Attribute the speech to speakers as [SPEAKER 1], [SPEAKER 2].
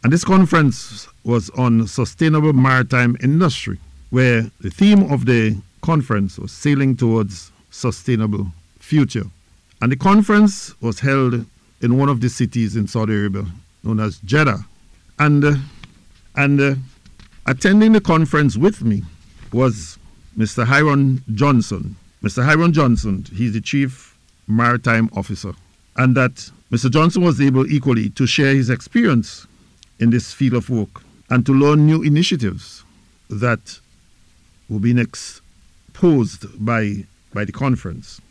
[SPEAKER 1] And this conference was on sustainable maritime industry, where the theme of the conference was sailing towards sustainable future. And the conference was held in one of the cities in Saudi Arabia, known as Jeddah. And attending the conference with me was Mr. Hiron Johnson. Mr. Hiron Johnson, he's the Chief Maritime Officer. And that Mr. Johnson was able equally to share his experience in this field of work and to learn new initiatives that were being exposed by the conference.